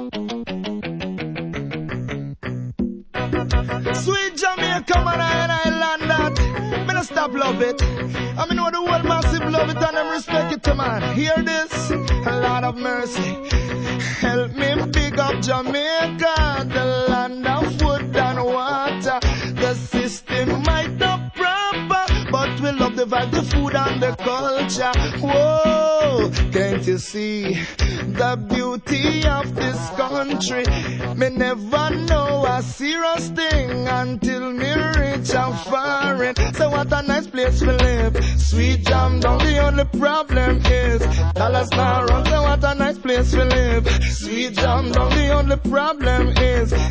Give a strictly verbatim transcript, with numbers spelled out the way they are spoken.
Sweet Jamaica, man, and I land that. Me no stop love it. I mean, know the world massive love it and them respect it, man. Hear this? A lot of mercy. Help me big up Jamaica, the land of food and water. The system might not proper, but we love the vibe, the food and the culture. Whoa, can't you see the beauty of this country? Me never know a serious thing until me reach a foreign. So what a nice place to live. Sweet Jam down, the only problem is dollars not run. So what a nice place to live. Sweet Jam down, the only problem is